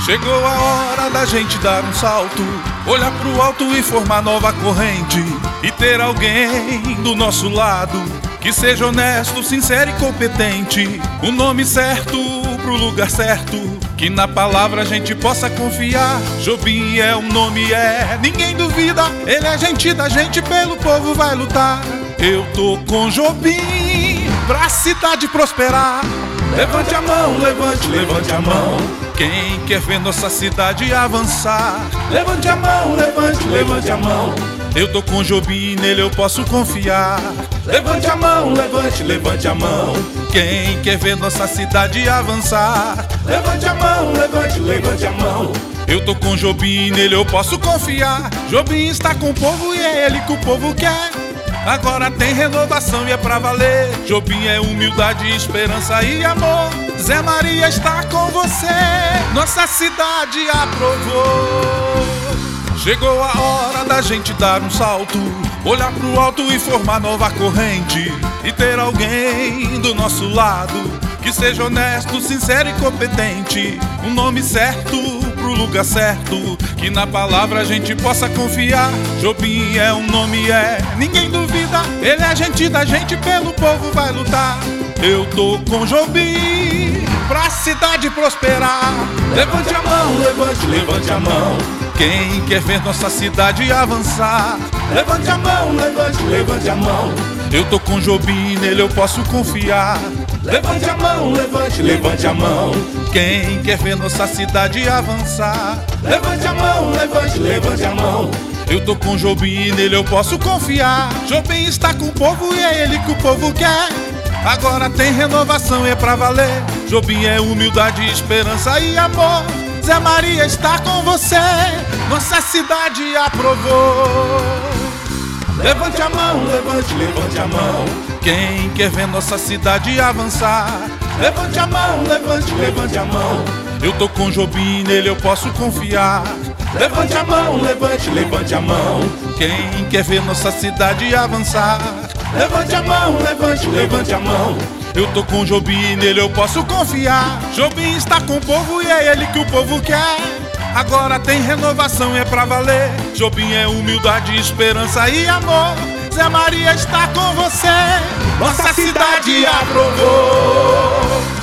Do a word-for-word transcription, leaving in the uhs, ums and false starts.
Chegou a hora da gente dar um salto, olhar pro alto e formar nova corrente, e ter alguém do nosso lado que seja honesto, sincero e competente. O nome certo pro lugar certo, que na palavra a gente possa confiar. Jobim é um nome, é, ninguém duvida. Ele é gente da gente, pelo povo vai lutar. Eu tô com Jobim pra cidade prosperar. Levante a mão, levante, levante a mão, quem quer ver nossa cidade avançar. Levante a mão, levante, levante a mão, eu tô com Jobim, nele eu posso confiar. Levante a mão, levante, levante a mão, quem quer ver nossa cidade avançar. Levante a mão, levante, levante a mão, eu tô com Jobim, nele eu posso confiar. Jobim está com o povo e é ele que o povo quer. Agora tem renovação e é pra valer. Jobim é humildade, esperança e amor. Zé Maria está com você, nossa cidade aprovou. Chegou a hora da gente dar um salto, olhar pro alto e formar nova corrente, e ter alguém do nosso lado que seja honesto, sincero e competente. Um nome certo pro lugar certo, que na palavra a gente possa confiar. Jobim é um nome, é, ninguém duvida. Ele é gente da gente, pelo povo vai lutar. Eu tô com Jobim pra cidade prosperar. Levante a mão, levante, levante a mão, quem quer ver nossa cidade avançar. Levante a mão, levante, levante a mão, eu tô com Jobim, nele eu posso confiar. Levante a mão, levante, levante a mão, quem quer ver nossa cidade avançar. Levante a mão, levante, levante a mão, eu tô com Jobim, nele eu posso confiar. Jobim está com o povo e é ele que o povo quer. Agora tem renovação e é pra valer. Jobim é humildade, esperança e amor. Zé Maria está com você, nossa cidade aprovou. Levante a mão, levante, levante a mão, quem quer ver nossa cidade avançar. Levante a mão, levante, levante a mão, eu tô com Jobim, nele eu posso confiar. Levante a mão, levante, levante a mão, quem quer ver nossa cidade avançar. Levante a mão, levante, levante a mão, eu tô com Jobim, nele eu posso confiar. Jobim está com o povo e é ele que o povo quer. Agora tem renovação e é pra valer. Jobim é humildade, esperança e amor. Zé Maria está com você, nossa cidade aprovou.